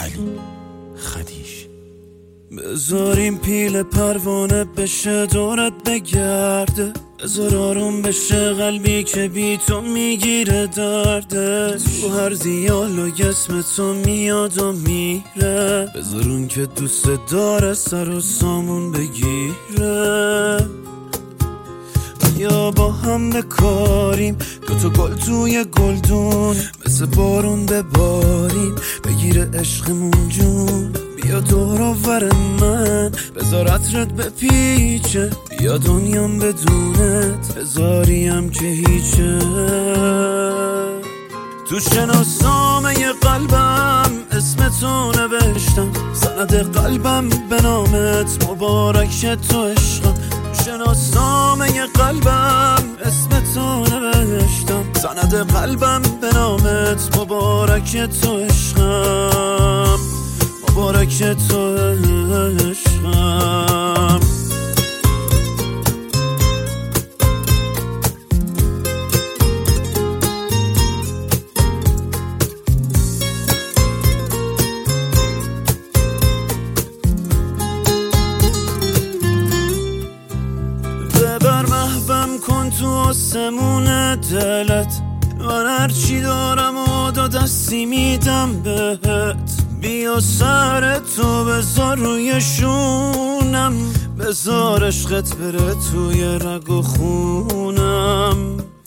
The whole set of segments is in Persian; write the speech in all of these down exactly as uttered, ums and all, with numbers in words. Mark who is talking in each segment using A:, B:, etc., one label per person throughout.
A: علی خدیش.
B: بذاریم پیل پروانه بشه دورت بگرده، بذار آروم بشه قلبی که بی تو میگیره درده، تو هر دیالوگ اسم تو میاد و میره، بذار اون که دوست داره سر و سامون بگیره. یا با هم بکاریم دوتا گل توی گلدون، مثل بارون بباریم بگیره عشقمون جون. بیا دور آور من بذار عطرت بپیچه، بیا دنیام بدونت بذاریم که هیچه. تو شناسنامه قلبم اسم تو نوشتم، سند قلبم به نامت مبارک تو عشقم. تو شناسنامه قلبم اسم تو نوشتم، سند قلبم به نامت مبارک تو عشقم، مبارک تو عشقم. ببر محوم کن تو آسمون دلت، من هرچی دارم و دو دستی میدم بهت. بیا سر تو بذار روی شونم، بذار عشقت بره توی رگ و خونم.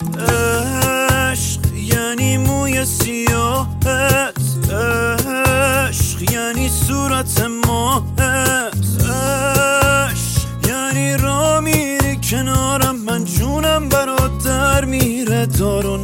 B: عشق یعنی موی سیاهت، عشق یعنی صورت ماهت، عشق یعنی را میری کنارم، من جونم برات در میره دار و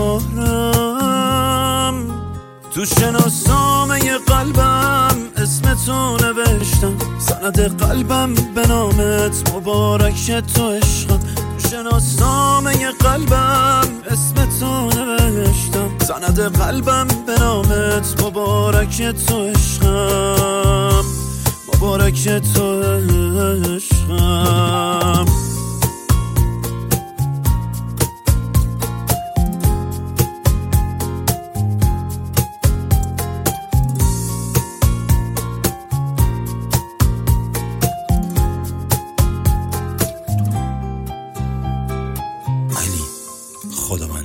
B: ندارم. تو شناسنامه قلبم اسم تو نوشتم، سند قلبم به نامت مبارک تو عشقم. تو شناسنامه قلبم اسم تو نوشتم، سند قلبم به نامت مبارک تو عشقم، مبارک تو عشقم.
A: علی خدا من